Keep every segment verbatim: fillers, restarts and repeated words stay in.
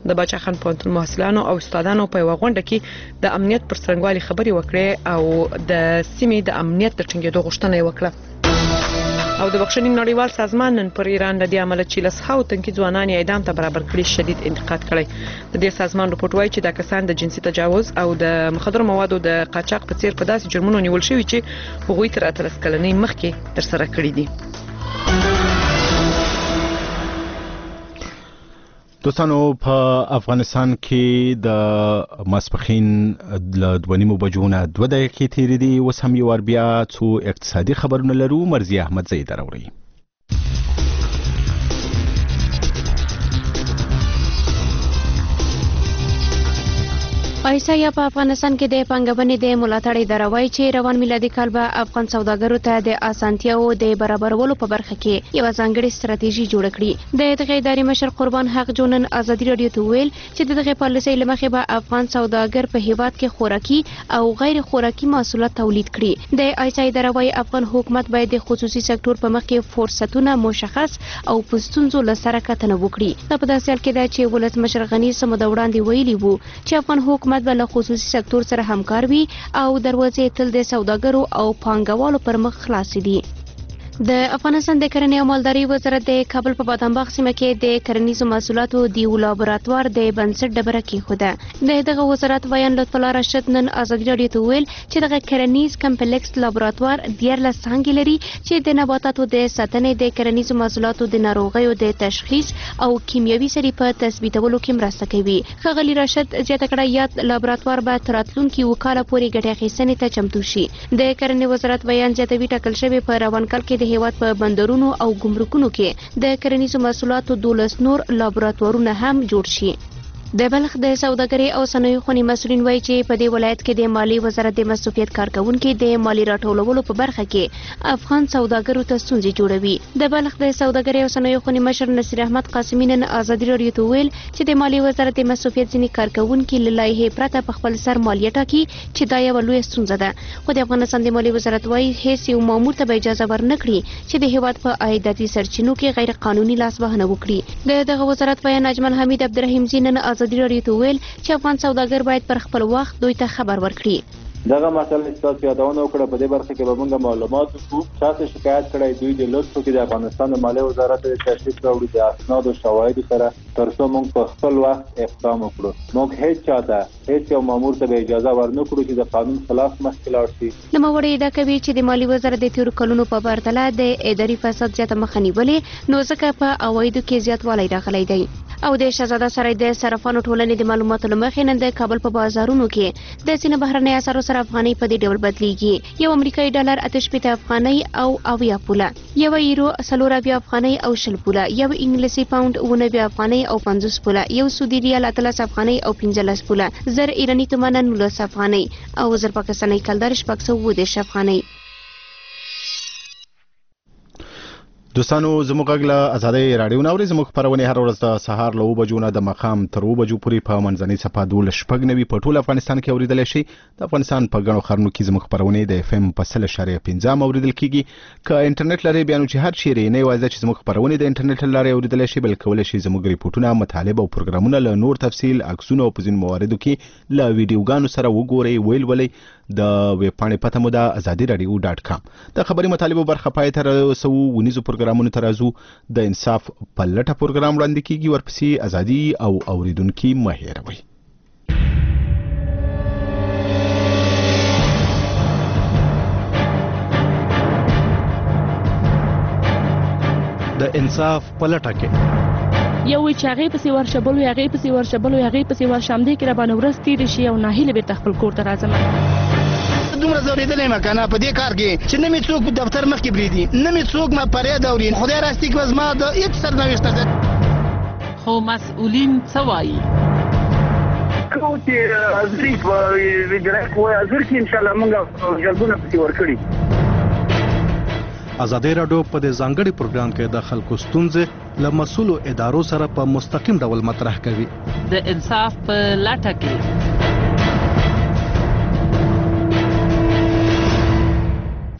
د باچا خان پوهنتون محصلانو او استادانو په یوه غونډه کې د امنیت پر څرنګوالي خبرې وکړې او د سیمې د امنیت د ټینګېدو غوښتنه یې وکړه. او د بخښنې نړیوال سازمان نن پر ایران د دې عمله چې لسهاو تنکي ځوانان یې اعدام ته برابر کړي شدید انتقاد کړی. د دې سازمان رپورټ وایي چې دا کسان د جنسي تجاوز او د مخدرو موادو د قاچاق په څیر په داسې جرمونو نیول شوي چې هغوی تر اتلس کلنۍ مخکې ترسره کړي دي. دوستانو په افغانستان کې د ماسپخین له دوه نیمو بجو نه دوه دقیقې تېرې دي. اوس هم یو وار بیا څو اقتصادي خبرونه لرو. مرضیه احمد زئی راوړي. ایسا یا په افغانستان کې د پانګونې د ملاتړ اداره وایي چې روان میلادي کال به افغان سوداګرو ته د اسانتیاو د برابرولو په برخه کې یو ځانګړې ستراتیژي جوړه کړي. د دغه ادارې مشر قربان حق جونن ازادي رادیو ته ویل چې دغه پالیسۍ له مخې به افغان سوداګر په هیواد کې خوراکي او غیر خوراکي محصولات تولید کړي. د ایسا اداره وایي افغان حکومت باید د خصوصي سکتور په مخ کې فرصتونه مشخص او په ستونزو له سره کتنه وکړي. دا په داسې حال کې ده چې ولسمشر غني سمو د وړاندې ویلي وو چې افغان حکومت به له خصوصي سکتور سره همکار وي او دروازې تل د سوداګرو او پانګوالو پر مخ خلاصې دي. د افغانستان د کرنې او مالدارۍ وزارت د کابل په بادامباغ سیمه کې د کرنیزو محصولاتو د یو لابراتوار د بنسټ ډبره کېښوده. د دغه وزارت ویان لطف الله راشد نن ازادي راډیو ته ویل چې دغه کرنیز کمپلیکس لابراتوار دیارلس څانګې لري چې د نباتاتو د ساتنې، د کرنیزو محصولاتو د ناروغیو د تشخیص او کیمیاوي سرې په تثبیتولو کې مرسته کوي. ښاغلي راشد زیاته کړه یاد لابراتوار به تر راتلونکي اووه کاله پورې ګټې اخیستنې ته چمتو شي. د کرنې وزارت ویان زیاتوي ټاکل شوی په روان کال کې د هیواد په بندرونو او ګمرکونو کې د کرنیزو محصولاتو دولس نور لابراتوارونه هم جوړ شي. د بلخ د سوداګرۍ او صنایعو خونې مسؤلین وایي چې په دې ولایت کې د مالی وزارت د مصروفیت کارکونکي د مالی راټولولو په برخه کې افغان سوداګرو ته ستونزې جوړوي. د بلخ د سوداګرۍ او صنایعو خونې مشر نصیر احمد قاسمي نن ازادي راډیو ته ویل چې د مالی وزارت د مصروفیت ځینې کارکونکي له لایحې پرته په خپل سر مالیه ټاکي چې دا یوه لویه ستونزه ده. خو د افغانستان د مالی وزارت وایي هیڅ یو مامور ته به اجازه ورنه کړي چې د هیواد په عایداتي سرچینو کې غیر قانوني لاسوهنه وکړي. د دغه وزارت ویان اجمل حمید عبدالرحیم زی نن ازادي راډیو ته ویل چې افغان سوداګر باید پر خپل وخت دوی ته خبر ورکړي. دغه مسله چې تاسو یادونه وکړه په دې برخه کې به موږ معلومات وکړو. تاسو شکایت کړی دوی د لوستو کې د افغانستان د مالیې وزارت د تشریف راوړي د اسناد او شواهد سره ترڅو موږ په خپل وخت اقدام وکړو. موږ هیڅ چاته هیڅ یو مامور ته به اجازه ورنه کړو چې د قانون خلاف مخکې لاړ شي. نوموړی ادعا کوي چې د مالی وزارت د تیرو کلونو په پرتله د اداري فساد زیاته مخه نیولې نو ځکه په عوایدو کې زیاتوالی راغلی دی. او د شهزاده سرای د صرافانو ټولنې د معلوماتو له مخې نن د کابل په بازارونو کې د ځینو بهرنۍ اسعارو سره افغانۍ په دې ډول بدلیږي. یو امریکایي ډالر اته شپېته افغانۍ او اویا پوله، یو یورو څلور اویا افغانۍ او شل پوله، یو انګلیسي پاونډ اووه نوي افغانۍ او پنځوس پوله، یو سعودي ریال اتلس افغانۍ او پنځلس پوله، زر ایراني تومانه نولس افغانۍ او زر پاکستاني کلدار شپږ سوه اووه دېرش افغانۍ. دوستانو زموږ غږ له ازادۍ راډیو نه اورئ. زموږ خپرونې هر ورځ د سهار له اوه بجو نه د ماښام تر اوه بجو پورې په منځنۍ څپه دولس شپږ نوي په ټول افغانستان کې اورېدلی شي. د افغانستان په ګڼو ښارونو کې زموږ خپرونې د اف ام په سل اشاریه پنځه هم اورېدل کېږي. که انټرنیټ لرئ بیا نو چې هر چیرې نه یوازې چې زموږ خپرونې د انټرنیټ له لارې اورېدلی شي بلکې کولی شي زموږ ریپورټونه، مطالب او پروګرامونه له نور تفصیل، عکسونه او په ځینو مواردو کې له ویډیوګانو سره وګورئ، ولولئ. د ویب پاڼې پته مو ده ازادي راډیو ډاټ کام. د خبري مطالبو برخه پای ته رسوو. ونیزو پروګرامونو ته راځو. د انصاف په لټه پروګرام وړاندې کیږي، ورپسې ازادي او اوریدونکي مه هېروئ. د انصاف په لټه کې یو چې هغې پسې ورشه بل وي هغې پسې ورشه بل وي هغې پسې ورشه همدې کې راباندې ورځ تېرې شي او ناهیلې بېرته خپل کور ته راځم. دومره ځورېدلی یم که نه په دې کار کې چې نه مې څوک په دفتر مخکې پرېږدي، نه مې څوک ما فریاد اوري. خدای راستي که زما د هېڅ سرنوشت نه. خو مسؤلین څه وایي؟ کوم چې حاضري په وجرایت وایي حاضر کې انشاءالله موږ جلبونه پسې ورکړي. ازادي راډیو په دې ځانګړي پروګرام کې د خلکو ستونزې له مسؤلو ادارو سره په مستقیم ډول مطرح کوي. د انصاف په لټه کې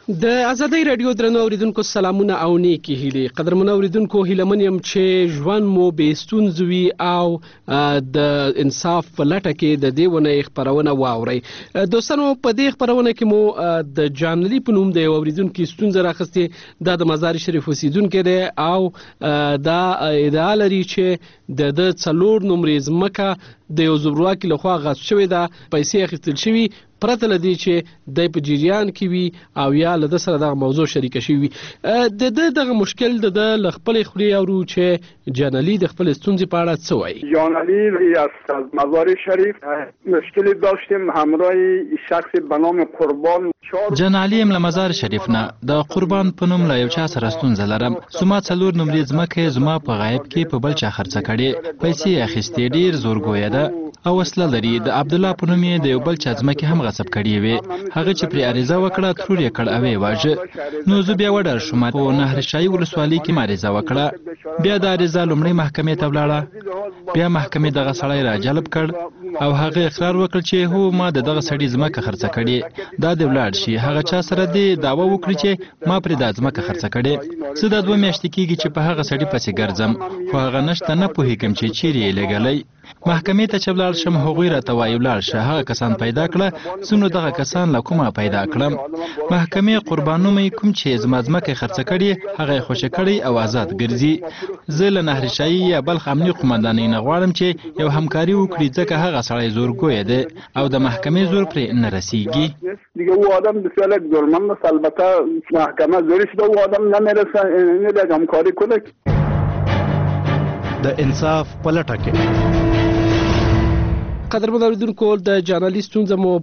د ازادۍ رادیو درنو اوریدونکو سلامونه او نیکی هیلې. قدرمنو اوریدونکو هیلمن یم چې ژوند مو بې ستونزو وي او د انصاف په لټه کې د دې ونې خپرونه واورئ. دوستانو په دې خپرونه کې مو د جانلي په نوم د یو اوریدونکو ستونزه راخستې دا د مزار شریف اوسیدونکی دی او دا ادعا لري چې د د څلور نمرې ځمکه د یو زورواکي لخوا غصب شوې ده، پیسې اخیستل شوي پرته له دې چې دی په جریان کې وي او یا له ده سره دغه موضوع شریکه شوي وي. د ده دغه مشکل د ده له خپلې خولې اورو چې جانلي د خپلې ستونزې په اړه څه وایي. جانلي است از مزار شریف. مشکلی داشتیم همراه شخص به نام قربان. جانالي یم له مزار شریف نه د قربان په نوم له یو چا سره ستونزه لرم. زما څلور نمرې ځمکه زما په غایب کې په بل چا خرڅه کړې، پیسې اخیستې، ډېر زورګویه ده او وسله لري. د عبدالله په نوم یې د یو بل چا ځمکې هم غصب کړې وې. هغه چې پرې عریضه وکړه ترور یې کړ او یې واژه. نو زه بیا وډار شوم، په نهرشاهي ولسوالۍ کې مې عریضه وکړه. بیا د عریضه لومړۍ محکمې ته ولاړه. بیا محکمې دغه سړی را جلب کړ او هغه اقرار وکړ چې هو ما د دغه سړي ځمکه خرڅه کړې. دا دې ولاړ شي هغه چا سره دې دعوه وکړي چې ما پرې دا ځمکه خرڅه کړې. زه دا دوه میاشتې کېږي چې په هغه سړي پسې ګرځم، خو هغه نشته، نه پوهېږم چې چیرې یې لېږلی. محکمې ته چې ولاړ شم هغوی راته وایي ولاړ شه، هغه کسان پیدا کړه. زه نو دغه کسان له کومه پیدا کړم؟ محکمې قربان نومی کوم چې زما ځمکه خرڅه کړې هغه یې خوشې کړی او آزاد ګرځي. زه له نهرشاهي یا بلخ امني قومندانۍ نه غواړم چې یو همکاري وکړي، ځکه هغه سړی زورګوی دی او د محکمې زور پرې نه رسیږي. دیگه او آدم بسیار یک ظلمند است. البته محکمه زورش به او آدم نمیرسه، اینه یک همکاری کنه. د انصاف په لټه کې قدرمن اوریدونکو د جانلي ستونزه مو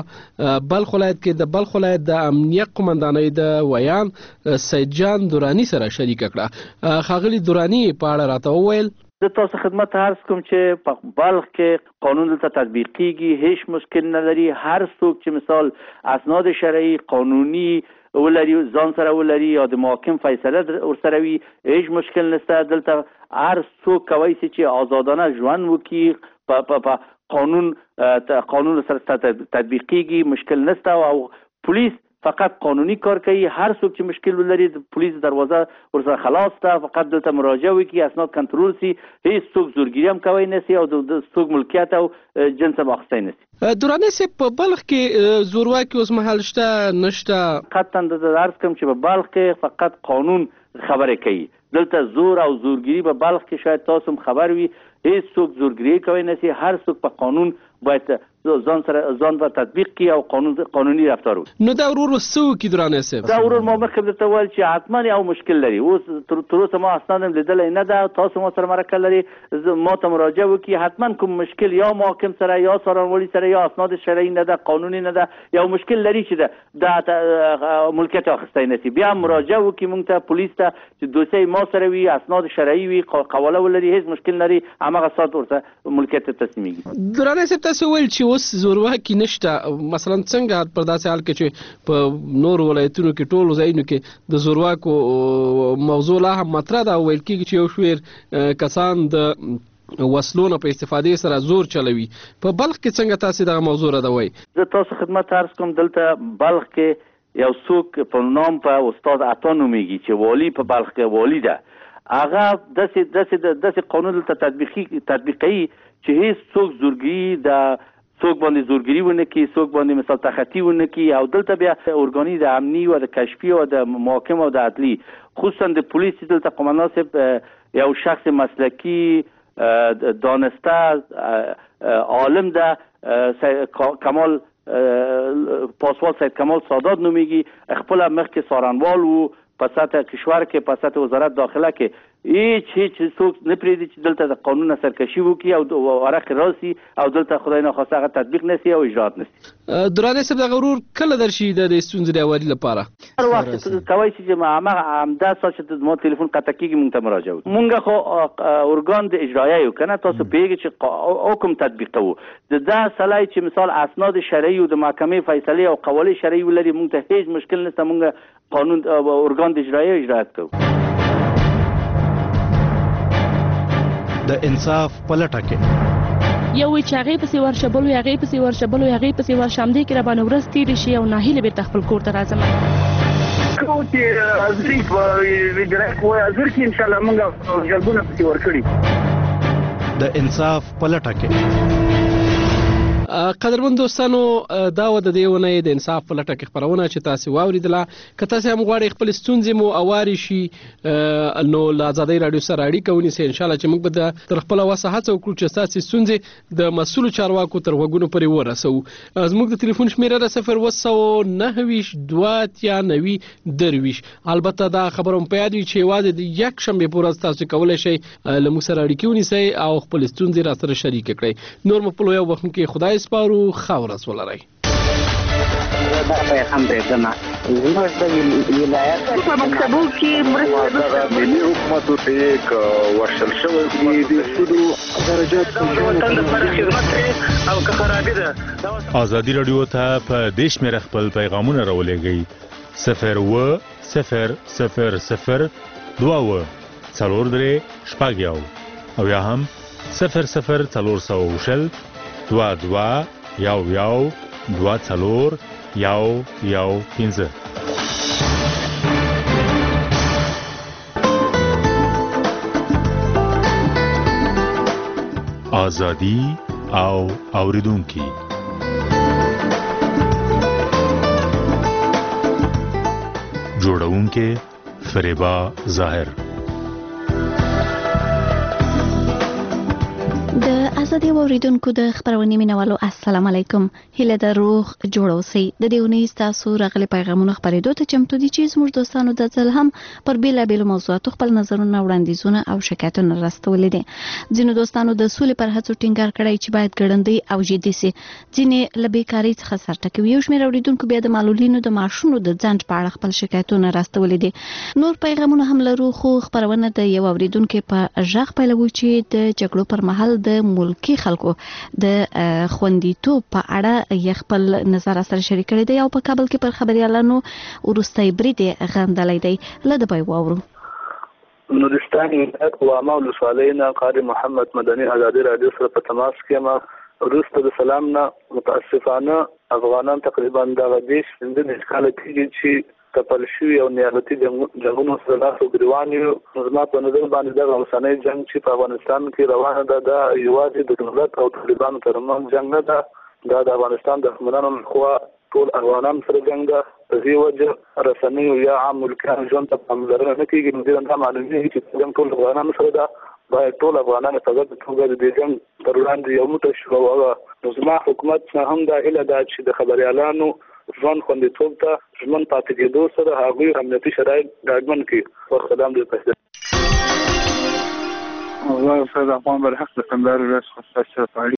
په بلخ ولایت کې د بلخ ولایت د امنیت قومندانۍ د ویان سید جان دورانی سره شریکه کړه. ښاغلي دورانی په اړه راته وویل. زه تاسو خدمت ته عرض کوم چې په بلخ کې قانون دلته تطبیق کیږي، هیڅ مشکل نه لري. هر څوک چې مثال اسناد شرعي قانوني ولري ځان سره ولري یا د محاکم فیصله ورسره وي، هیڅ مشکل نشته. دلته هر څوک کولی شي چې آزادانه ژوند وکړي، په قانون قانون سره تطبیق کیږي، مشکل نشته. او پولیس فقط قانوني کار کوي. هر څوک چې مشکل ولري د پولیس دروازه ورسره خلاص ده، فقط دلته مراجعه وکړي، اسناد کنټرول شي، هیڅ څوک زورګیري هم کوی نشي او د څوک ملکیت او جنس هم اخیستی نشي. دوراني صاحب په بلخ کې زورواکي اوس مهال شته نشته؟ قطعا د عرض کوم چې په بلخ کې فقط قانون خبرې کوي. دلته زور او زورګیري په بلخ کې شاید تاسو هم خبر وي، هیڅ څوک زورګیري کوی نشي. هر څوک په قانون باید ځان سره ځان ته تطبیق کړي او قانون قانوني رفتار وکړي. نو دا ورور څه وکړي دوراني صاحب؟ دا ورور ما مخکې درته وویل چې حتما یو مشکل لري. اوس تر اوسه ما اسناد هم لیدلی نه ده، تاسو ما سره مرکه لري، ما ته مراجعه وکړي. حتما کوم مشکل یا محاکم سره یا څارنوالي سره یا اسناد شرعي نه ده، قانوني نه ده، یو مشکل لري چې دا ملکیت اخیستی نشي، بیا مراجعه وکړي موږ ته پولیس ته چې دوسیه ما سره وي، اسناد شرعي وي، قواله ولري، هیڅ مشکل لري، هماغه ساعت ورته ملکیت ته تسلیمیږي. دوراني صاحب تاسو ویل چې اوس زورواکي نشته، مثلا څنګه په داسې حال کې چې په نورو ولایتونو کې ټولو ځایونو کې د زورواکو موضوع لا هم مطرح ده، ویل کېږي چې یو شمېر کسان د وسلو نه په استفادې سره زور چلوي. په بلخ کې څنګه تاسو دغه موضوع ردوئ؟ زه تاسو خدمت ته عرض کوم، دلته بلخ کې یو څوک په نام په استاد عطا نومیږي چې والي په بلخ کې والي ده. هغه داسې داسې داسې قانون دلته تطبیقي تطبیقي چې هیڅ څوک زورګي د څوک باندې زورګري ونه کړي، څوک باندې مثال تخطي ونه کړي. او دلته بیا ارګاني د امني او د کشفي او د محاکم او د عدلي، خصوصا د پولیس دلته قومندان صاحب یو شخص مسلکي دانسته عالم ده، کمال پاسوال سید کمال سادات نومیږي، خپل مخکې څارنوال و په سطح کشور کې، په سطح وزارت داخله کې. هیڅ هیڅ څوک نه پرېږدي چې دلته د قانون سرکشي وکړي او ورق راسي او دلته خدای ناخواسته هغه تطبیق نشي او اجرات نشي. دوراني صاحب دغه ورور کله درشي د ستونزې د هواري لپاره؟ هر وخت کولی شي چې هماغه همدا ساعت چې ما تلیفون قطع کېږي موږ ته مراجعه وکړو. موږ خو ارګان د اجرایه یو که نه، تاسو پوهېږئ چې حکم تطبیقوو. د دا سړی چې مثال اسناد شرعي او د محکمې فیصلې او قوالې شرعي ولري، موږ ته هیڅ مشکل نشته، موږ قانون ارګان د اجرایه اجرات کوو. د انصاف په لټه کې یو وی چې هغې پسې ورشه، بل وی هغې پسې ورشه، بل وی هغې پسې ورشه، همدې کې راباندې ورځ تېرې شي او ناهیلې بېرته خپل کور ته راځم. چې ازري په وجرای کوی ازر کې ان شاء الله موږ جلبونه پکې ورکړي د انصاف په لټه کې. قدرمن دوستانو دا و د دې ونې د انصاف په لټه کې خبرونه چې تاسو واوریدله. که تاسو هم غواړئ خپل ستونزې مو اواري شي نو له آزادۍ راډیو سره اړیکه ونیسئ. ان شاء الله چې موږ به د تر خپله وسه هڅه وکړو چې ستاسې ستونزې د مسؤلو چارواکو تر غوږونو پورې ورسوو. زموږ د تلیفون شمیره ده صفر اوه سوه نهه ویشت دوه اتیا نوي درویشت. البته دا خبره هم په یاد وي چې یوازې د یک شنبې په ورځ تاسو کولی شئ له موږ سره اړیکې ونیسئ او خپل ستونزې را سره شریکې کړئ. نور مو په لویه وبخښونکي خدای سپارو. ښه ورځ ولرئ. دا پیغام دی دنه زموږ د ولایت په مکتبو کې مرسته ملي حکومت ته یک ورشل شوی دی د سودو درجات وطن لپاره خدمت او که خرابې ده. آزادي راډیو ته په دې شمېره خپل پیغامونه راولېږئ صفر اوه صفر صفر صفر دوه اوه څلور درې شپږ یو او یا هم صفر صفر څلور سوه شل دوه دوه یو یو دوه څلور یو یو پنځه. آزادي او اوریدونکي جوړونکي فریبا ظاهر. د ازادي اوریدونکو د خبرونې مینوالو السلام علیکم. هیله د روغ جوړ اوسئ. د دې ونې تاسو راغلي پیغامونه خبرېدو ته چمتو دي چې زموږ دوستانو د ځل هم پر بیلابیلو موضوعاتو خپل نظرونه وړاندیزونه او شکایتونه راستولي دي. ځینو دوستانو د سولې پر هڅو ټینګار کړی چې باید ګړندۍ او جدي سي. ځینې له بیکارۍ څخه سر ټکوي. یو شمېر اوریدونکو بیا د معلولینو د معاشونو د ځنډ په اړه خپل شکایتونه راستولي دي. نور پیغامونه هم لرو خو خبرونه د یو اوریدونکو په غږ پیلوي چې د جګړو پر مهال د ملکی خلکو د خوندیتوب په اړه یې خپل نظر سره شریک کړی دی او په کابل کې پر خبريالانو وروستۍ برید غندلې دی. له دبي واورو نورستان ولایت قواما ولسوالینا قاری محمد مدني ازادي رادیو سره په تماس کې ما وروسته د سلام نه متاسفانه افغانان تقریبا د دیش د نشکاله کېږي چې تپل شوی او نیابتي جنگونو سره لاس ګریوان یو. زما په نظر باندې د اوسنۍ جنگ چې په افغانستان کې روانه ده دا یوازې د دولت او طالبانو ترمنځ جنگ نه ده. دا د افغانستان د حکومتانو خوا ټول افغانان سره جنگ ده. په دې وجه رسنیو یا عام ملکیانو ژوند ته پاملرنه نه کېږي. نو دا معلومي چې جنگ ټول افغانانو سره ده. باید ټول افغانان په ګډه توګه د دې جنگ پر وړاندې یو موټی شو. او زما حکومت نه هم دا هیله ده چې د خبريالانو ژوند خوندیتوب ته ژمن پاتې کېدو سره هغوی امنیتي شرایط ډاډمن کړي. ورخدام دې پېژني. والله استاذ عفان بالحق د کندهار ولایت خصوصي